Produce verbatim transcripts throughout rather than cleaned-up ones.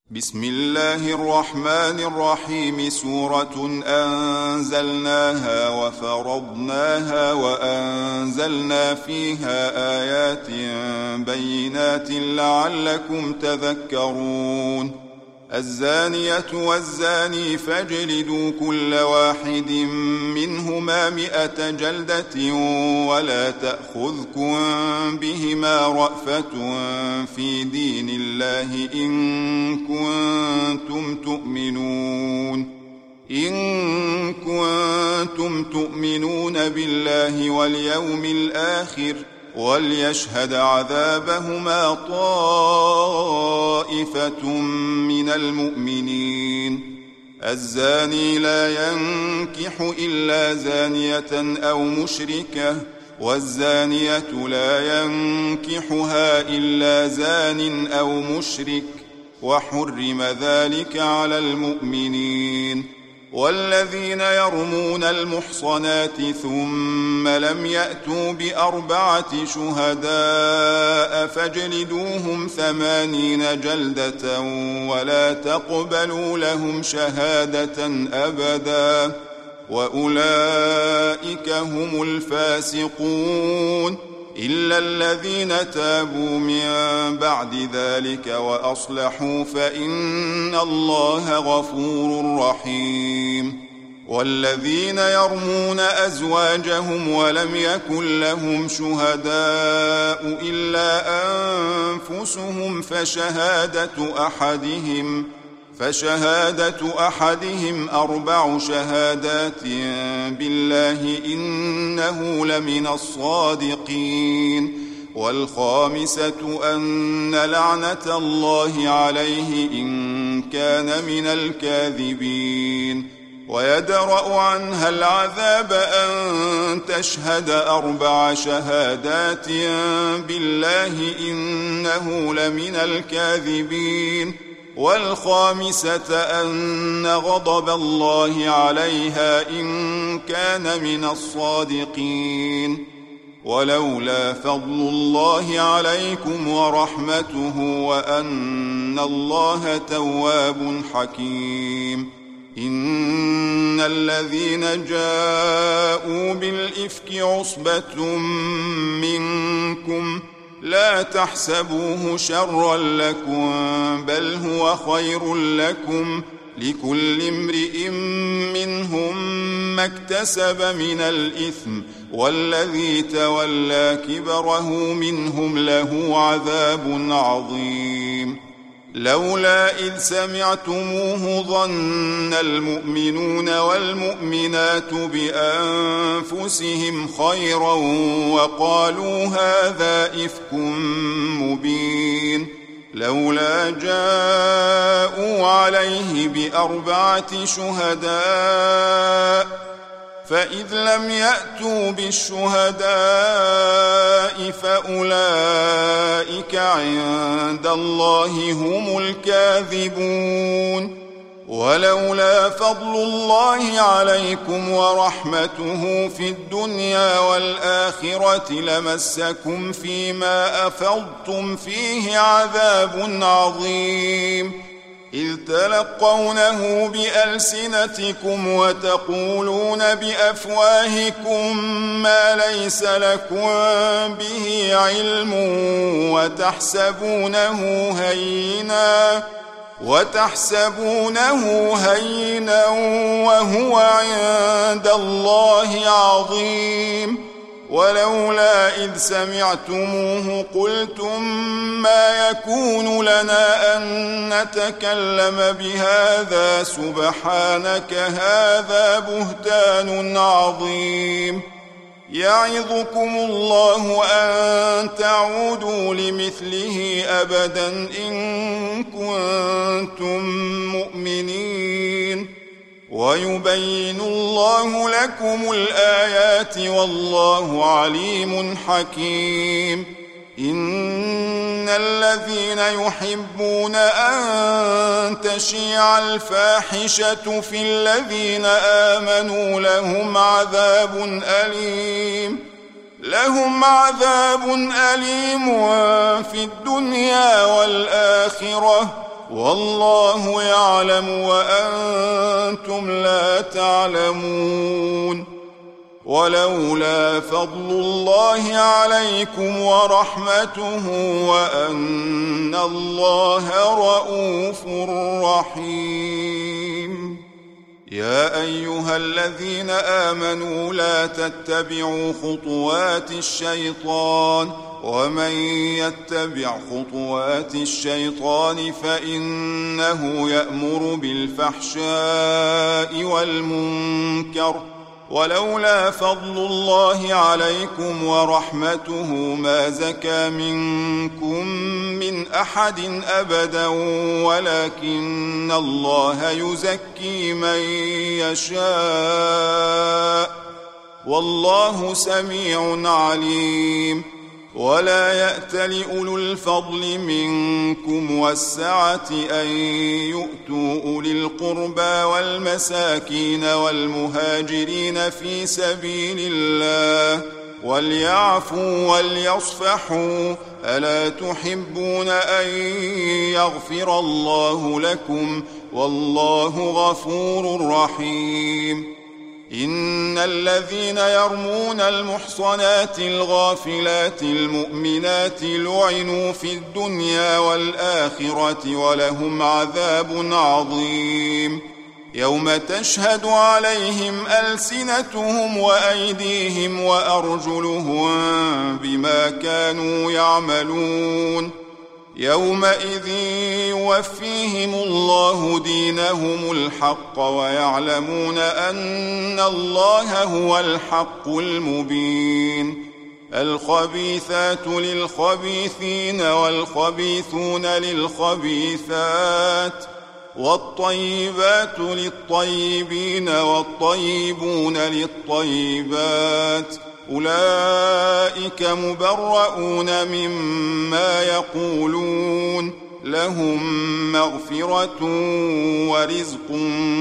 بسم الله الرحمن الرحيم. سورة أنزلناها وفرضناها وأنزلنا فيها آيات بينات لعلكم تذكرون. الزانية والزاني فاجلدوا كل واحد منهما مئة جلدة ولا تأخذكم بهما رأفة في دين الله إن كنتم تؤمنون إن كنتم تؤمنون بالله واليوم الآخر وليشهد عذابهما طائفة من المؤمنين. الزاني لا ينكح إلا زانية أو مشركة والزانية لا ينكحها إلا زان أو مشرك وحرم ذلك على المؤمنين. والذين يرمون المحصنات ثم لم يأتوا بأربعة شهداء فاجلدوهم ثمانين جلدة ولا تقبلوا لهم شهادة أبدا وأولئك هم الفاسقون إلا الذين تابوا من بعد ذلك وأصلحوا فإن الله غفور رحيم. والذين يرمون أزواجهم ولم يكن لهم شهداء إلا أنفسهم فشهادة أحدهم فشهادة أحدهم أربع شهادات بالله إنه لمن الصادقين. والخامسة أن لعنة الله عليه إن كان من الكاذبين. ويدرأ عنها العذاب أن تشهد أربع شهادات بالله إنه لمن الكاذبين. والخامسة أن غضب الله عليها إن كان من الصادقين. ولولا فضل الله عليكم ورحمته وأن الله تواب حكيم. إن الذين جاءوا بالإفك عصبة منكم لا تحسبوه شرا لكم بل هو خير لكم لكل امرئ منهم ما اكتسب من الإثم والذي تولى كبره منهم له عذاب عظيم. لولا إذ سمعتموه ظن المؤمنون والمؤمنات بأنفسهم خيرا وقالوا هذا إفك مبين. لولا جاءوا عليه بأربعة شهداء فإذ لم يأتوا بالشهداء فأولئك عند الله هم الكاذبون. ولولا فضل الله عليكم ورحمته في الدنيا والآخرة لمسكم فيما أفضتم فيه عذاب عظيم إذ تلقونه بألسنتكم وتقولون بأفواهكم ما ليس لكم به علم وتحسبونه هينا وتحسبونه هينا وهو عند الله عظيم. ولولا إذ سمعتموه قلتم ما يكون لنا أن نتكلم بهذا سبحانك هذا بهتان عظيم. يعظكم الله أن تعودوا لمثله أبدا إن كنتم مؤمنين. ويبين الله لكم الآيات والله عليم حكيم. إن الذين يحبون أن تشيع الفاحشة في الذين آمنوا لهم عذاب أليم لهم عذاب أليم في الدنيا والآخرة والله يعلم وأنتم لا تعلمون. ولولا فضل الله عليكم ورحمته وأن الله رؤوف رحيم. يا أيها الذين آمنوا لا تتبعوا خطوات الشيطان ومن يتبع خطوات الشيطان فإنه يأمر بالفحشاء والمنكر ولولا فضل الله عليكم ورحمته ما زكى منكم من أحد أبدا ولكن الله يزكي من يشاء والله سميع عليم. ولا يأتل أولو الفضل منكم والسعة أن يؤتوا أولي القربى والمساكين والمهاجرين في سبيل الله وليعفوا وليصفحوا ألا تحبون أن يغفر الله لكم والله غفور رحيم. إن الذين يرمون المحصنات الغافلات المؤمنات لعنوا في الدنيا والآخرة ولهم عذاب عظيم. يوم تشهد عليهم ألسنتهم وأيديهم وأرجلهم بما كانوا يعملون يومئذ يوفيهم الله دينهم الحق ويعلمون أن الله هو الحق المبين. الخبيثات للخبيثين والخبيثون للخبيثات والطيبات للطيبين والطيبون للطيبات أولئك مبرؤون مما يقولون لهم مغفرة ورزق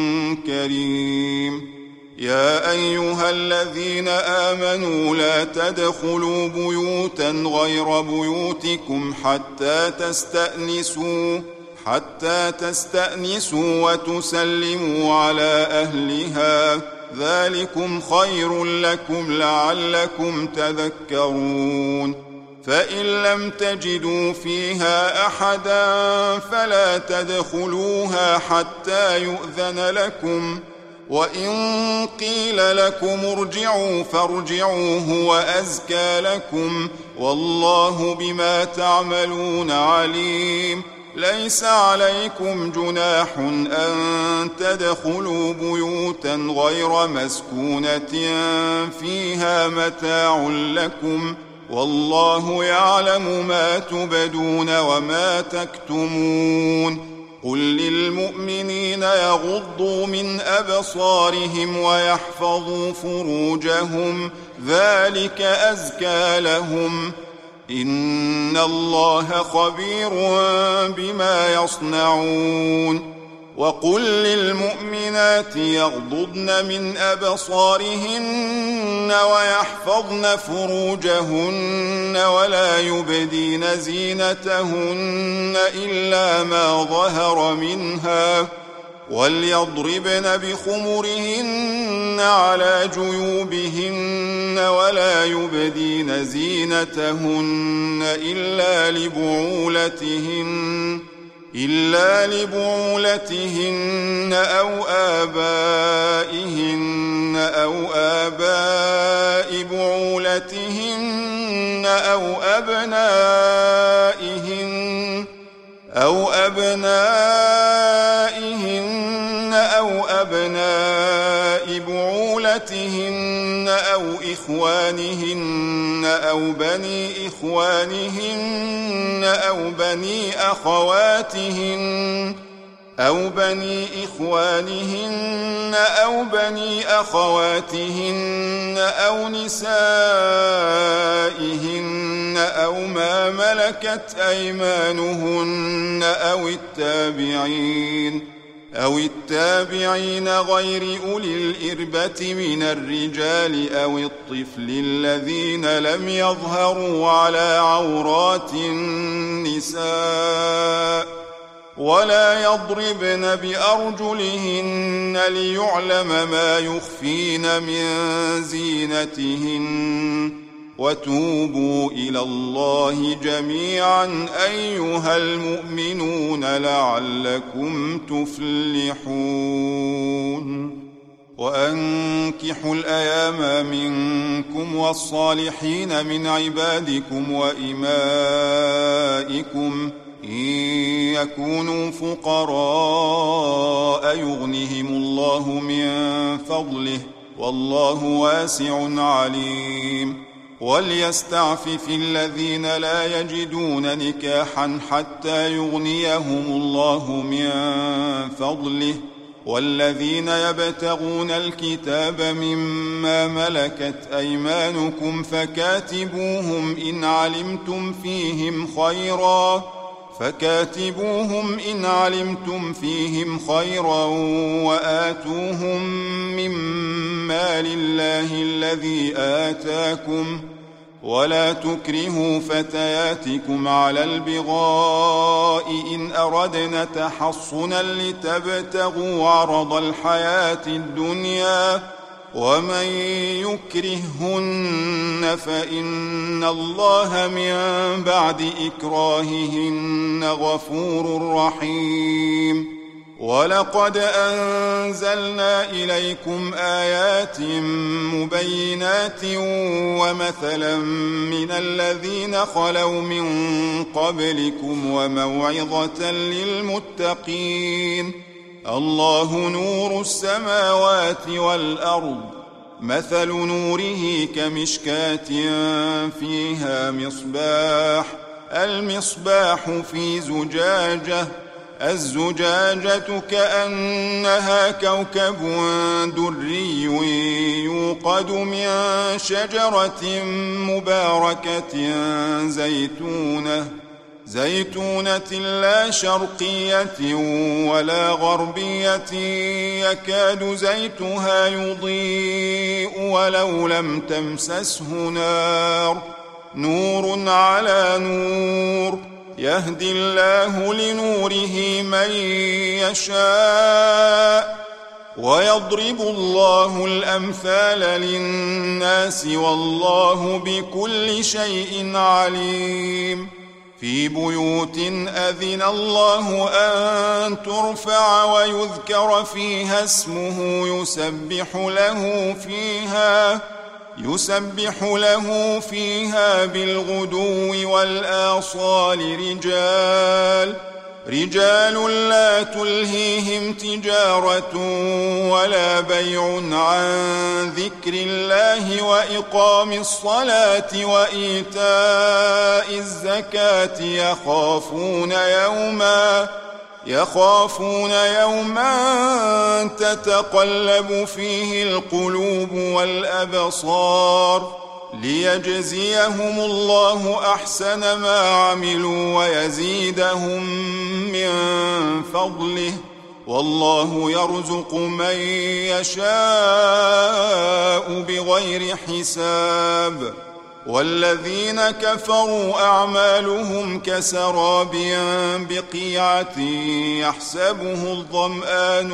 كريم. يا أيها الذين آمنوا لا تدخلوا بيوتا غير بيوتكم حتى تستأنسوا حتى تستأنسوا وتسلموا على أهلها ذلكم خير لكم لعلكم تذكرون. فإن لم تجدوا فيها أحدا فلا تدخلوها حتى يؤذن لكم وإن قيل لكم ارجعوا فارجعوا هو أزكى لكم والله بما تعملون عليم. ليس عليكم جناح أن تدخلوا بيوتا غير مسكونة فيها متاع لكم والله يعلم ما تبدون وما تكتمون. قل للمؤمنين يغضوا من أبصارهم ويحفظوا فروجهم ذلك أزكى لهم إن الله خبير بما يصنعون. وقل للمؤمنات يغضضن من أبصارهن ويحفظن فروجهن ولا يبدين زينتهن إلا ما ظهر منها وليضربن بخمرهن على جيوبهن ولا يبدين زينتهن إلا لبعولتهن إلا لبعولتهن أو آبائهن أو آباء بعولتهن أو أبنائهن أو أبنائهن أو أبناء بعولتهن أو إخوانهن أو بني إخوانهن أو بني أخواتهن أو بني إخوانهن أو بني أخواتهن أو نسائهن أو ما ملكت أيمانهن أو التابعين أو التابعين غير أولي الإربة من الرجال أو الطفل الذين لم يظهروا على عورات النساء ولا يضربن بأرجلهن ليعلم ما يخفين من زينتهن وتوبوا إلى الله جميعا أيها المؤمنون لعلكم تفلحون وأنكحوا الأيام منكم والصالحين من عبادكم وإمائكم إن يكونوا فقراء يغنهم الله من فضله والله واسع عليم وليستعفف الذين لا يجدون نكاحا حتى يغنيهم الله من فضله والذين يبتغون الكتاب مما ملكت أيمانكم فكاتبوهم إن علمتم فيهم خيرا فكاتبوهم إن علمتم فيهم خيرا وآتوهم مما لله الذي آتاكم ولا تكرهوا فتياتكم على البغاء إن أردنا تحصنا لتبتغوا عرض الحياة الدنيا ومن يكرههن فإن الله من بعد إكراههن غفور رحيم ولقد أنزلنا إليكم آيات مبينات ومثلا من الذين خلوا من قبلكم وموعظة للمتقين الله نور السماوات والأرض مثل نوره كمشكاة فيها مصباح المصباح في زجاجة الزجاجة كأنها كوكب دري يوقد من شجرة مباركة زيتونة زيتونة لا شرقية ولا غربية يكاد زيتها يضيء ولو لم تمسسه نار نور على نور يهدي الله لنوره من يشاء ويضرب الله الأمثال للناس والله بكل شيء عليم في بيوت أذن الله أن ترفع ويذكر فيها اسمه يسبح له فيها يسبح له فيها بالغدو والآصال رجال رجال لا تلهيهم تجارة ولا بيع عن ذكر الله وإقام الصلاة وإيتاء الزكاة يخافون يوما يخافون يوما تتقلب فيه القلوب والأبصار ليجزيهم الله أحسن ما عملوا ويزيدهم من فضله والله يرزق من يشاء بغير حساب والذين كفروا أعمالهم كسراب بقيعة يحسبه الظمآن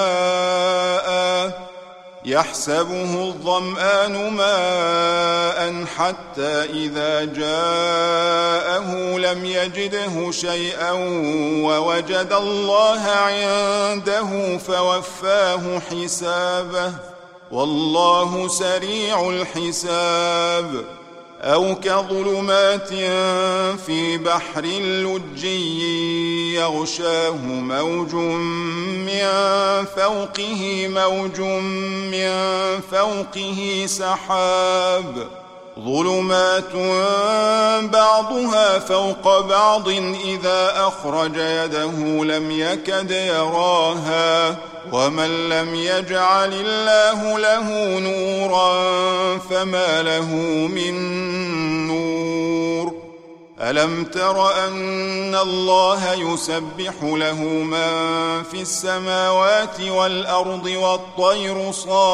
ماء يحسبه الظمآن ماء حتى إذا جاءه لم يجده شيئا ووجد الله عنده فوفاه حسابه والله سريع الحساب أو كظلمات في بحر لجي يغشاه موج من فوقه موج من فوقه سحاب ظلمات بعضها فوق بعض إذا أخرج يده لم يكد يراها ومن لم يجعل الله له نورا فما له من نور ألم تر أن الله يسبح له من في السماوات والأرض والطير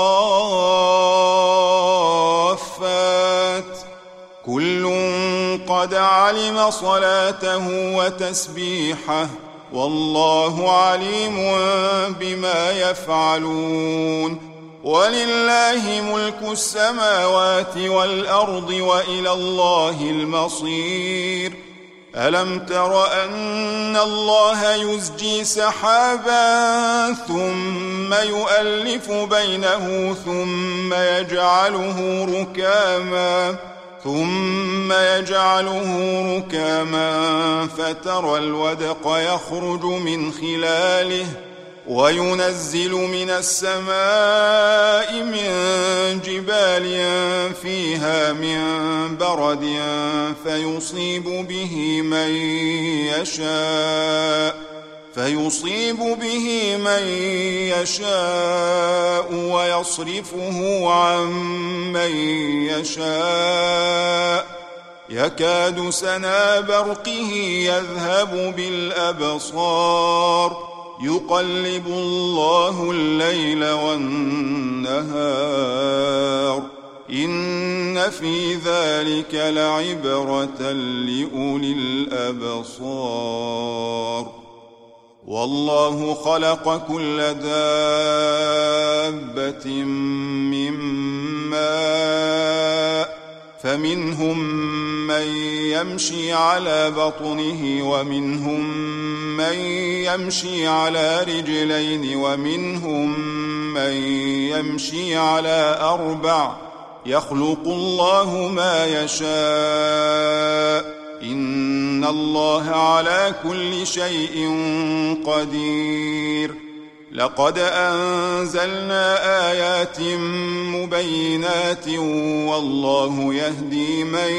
صافات كل قد علم صلاته وتسبيحه والله عليم بما يفعلون ولله ملك السماوات والأرض وإلى الله المصير ألم تر أن الله يزجي سحابا ثم يؤلف بينه ثم يجعله ركاما ثم يجعله ركاما فترى الودق يخرج من خلاله وينزل من السماء من جبال فيها من برد فيصيب به من يشاء فيصيب به من يشاء ويصرفه عن من يشاء يكاد سنا برقه يذهب بالأبصار يقلب الله الليل والنهار إن في ذلك لعبرة لأولي الأبصار والله خلق كل دابة من ماء فمنهم من يمشي على بطنه ومنهم من يمشي على رجلين ومنهم من يمشي على أربع يخلق الله ما يشاء إن الله على كل شيء قدير لقد أنزلنا آيات مبينات والله يهدي من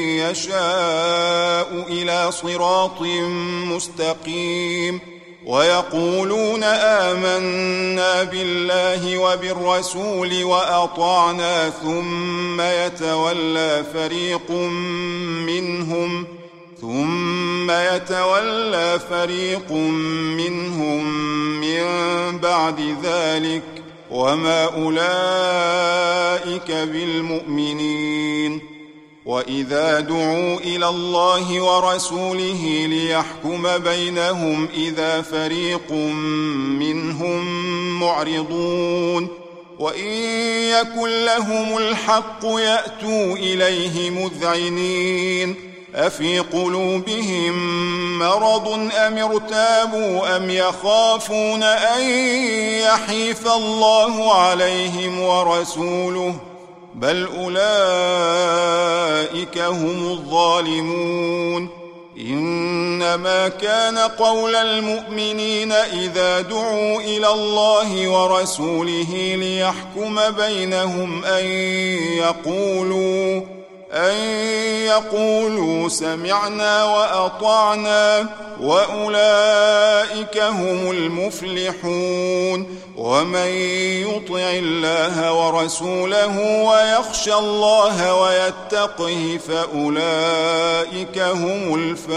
يشاء إلى صراط مستقيم ويقولون آمنا بالله وبالرسول وأطعنا ثم يتولى فريق منهم ثم يتولى فريق منهم من بعد ذلك وما أولئك بالمؤمنين وإذا دعوا إلى الله ورسوله ليحكم بينهم إذا فريق منهم معرضون وإن يكن لهم الحق يأتوا إليه مذعنين أفي قلوبهم مرض أم ارتابوا أم يخافون أن يحيف الله عليهم ورسوله بل أولئك هم الظالمون إنما كان قول المؤمنين إذا دعوا إلى الله ورسوله ليحكم بينهم أن يقولوا أن يقولوا سمعنا وأطعنا وأولئك هم المفلحون ومن يطع الله ورسوله ويخشى الله ويتقه فأولئك هم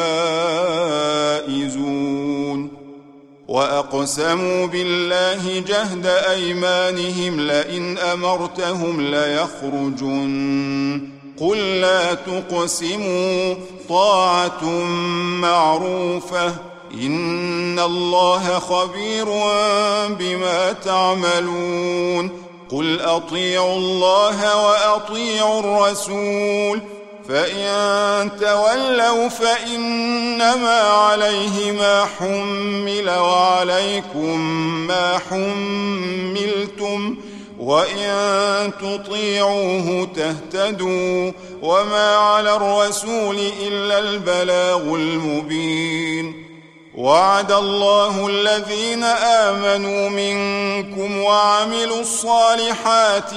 الفائزون وأقسموا بالله جهد أيمانهم لئن أمرتهم ليخرجن قل لا تقسموا طاعة معروفة إن الله خبير بما تعملون قل أطيعوا الله وأطيعوا الرسول فإن تولوا فإنما عليه ما حمل وعليكم ما حملتم وإن تطيعوه تهتدوا وما على الرسول إلا البلاغ المبين وعد الله الذين آمنوا منكم وعملوا الصالحات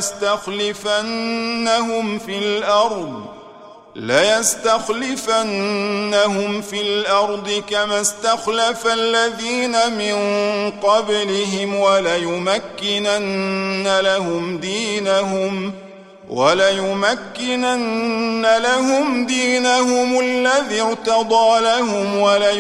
ليستخلفنهم في الأرض ليستخلفنهم في الأرض كما استخلف الذين من قبلهم وليمكنن لهم دينهم وليمكنن لهم دينهم الذي ارتضى لهم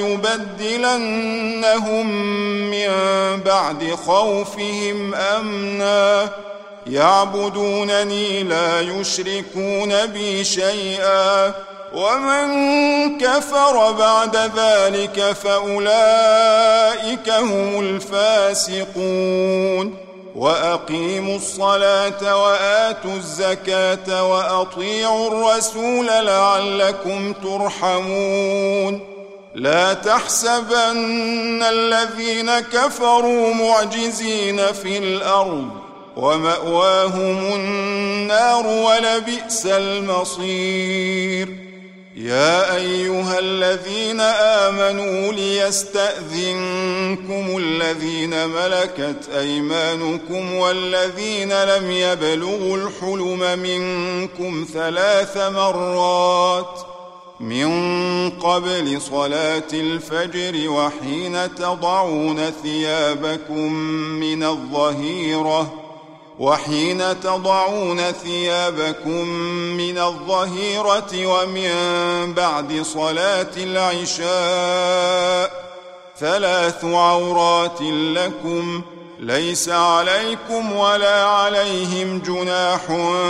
وليبدلنهم من بعد خوفهم أمنا يعبدونني لا يشركون بي شيئا ومن كفر بعد ذلك فأولئك هم الفاسقون وأقيموا الصلاة وآتوا الزكاة وأطيعوا الرسول لعلكم ترحمون لا تحسبن الذين كفروا معجزين في الأرض ومأواهم النار ولبئس المصير يا أيها الذين آمنوا ليستأذنكم الذين ملكت أيمانكم والذين لم يبلغوا الحلم منكم ثلاث مرات من قبل صلاة الفجر وحين تضعون ثيابكم من الظهيرة وحين تضعون ثيابكم من الظهيرة ومن بعد صلاة العشاء ثلاث عورات لكم ليس عليكم ولا عليهم جناح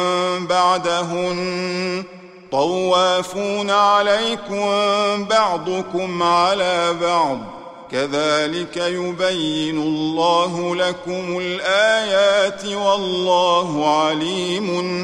بعدهن طوافون عليكم بعضكم على بعض كذلك يبين الله لكم الآيات والله عليم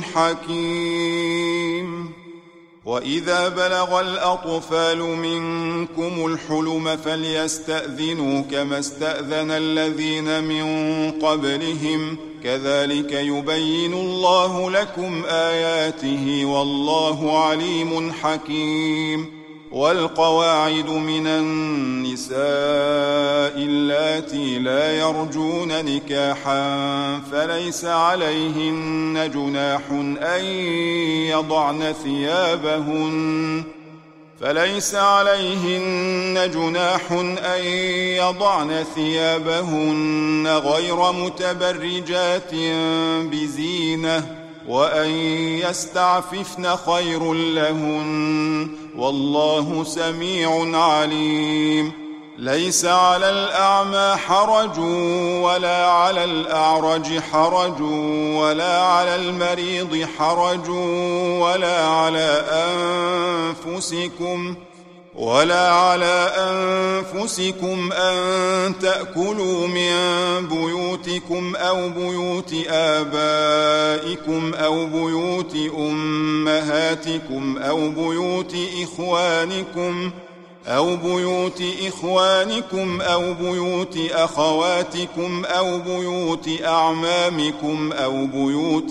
حكيم وإذا بلغ الأطفال منكم الحلم فليستأذنوا كما استأذن الذين من قبلهم كذلك يبين الله لكم آياته والله عليم حكيم والقواعد من النساء اللاتي لا يرجون نكاحا فليس عليهن جناح أن يضعن ثيابهن فليس عليهن جناح أن يضعن ثيابهن غير متبرجات بزينة وأن يستعففن خير لهن والله سميع عليم ليس على الأعمى حرج ولا على الأعرج حرج ولا على المريض حرج ولا على أنفسكم ولا على أنفسكم أن تأكلوا من بيوتكم أو بيوت آبائكم أو بيوت أمهاتكم أو بيوت إخوانكم أو بيوت إخوانكم أو بيوت أخواتكم أو بيوت أعمامكم أو بيوت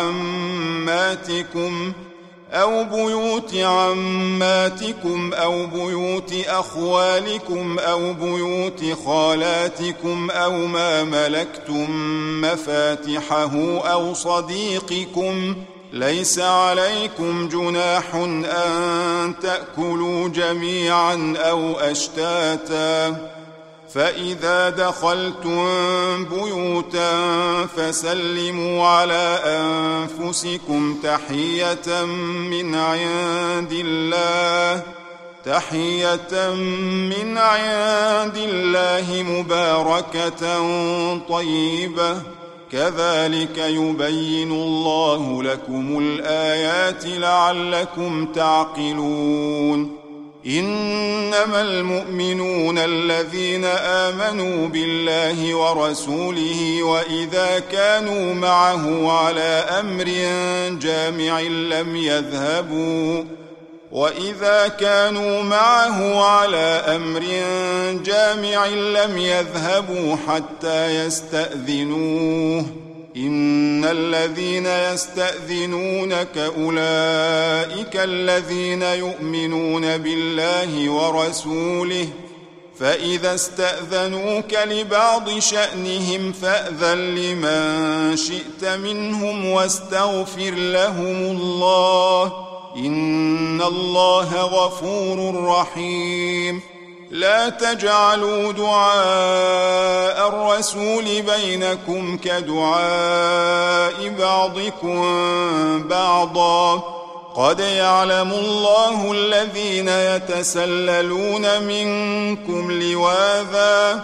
عماتكم أو بيوت عماتكم أو بيوت أخوالكم أو بيوت خالاتكم أو ما ملكتم مفاتحه أو صديقكم ليس عليكم جناح أن تأكلوا جميعا أو أشتاتا فإذا دخلتم بيوتا فسلموا على أنفسكم تحية من عند الله تحية من عند الله مباركة طيبة كذلك يبين الله لكم الآيات لعلكم تعقلون إنما المؤمنون الذين آمنوا بالله ورسوله وإذا كانوا معه على أمر جامع لم يذهبوا وإذا كانوا معه على أمر جامع لم يذهبوا حتى يستأذنوه إن الذين يستأذنونك أولئك الذين يؤمنون بالله ورسوله فإذا استأذنوك لبعض شأنهم فأذن لمن شئت منهم واستغفر لهم الله إن الله غفور رحيم لا تجعلوا دعاء الرسول بينكم كدعاء بعضكم بعضا قد يعلم الله الذين يتسللون منكم لواذا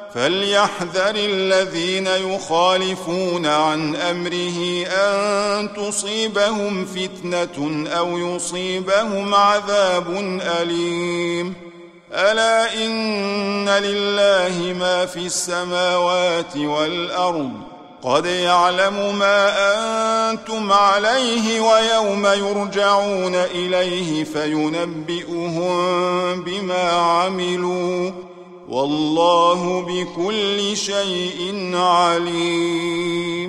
فليحذر الذين يخالفون عن أمره أن تصيبهم فتنة أو يصيبهم عذاب أليم. ألا إن لله ما في السماوات والأرض قد يعلم ما أنتم عليه ويوم يرجعون إليه فينبئهم بما عملوا والله بكل شيء عليم.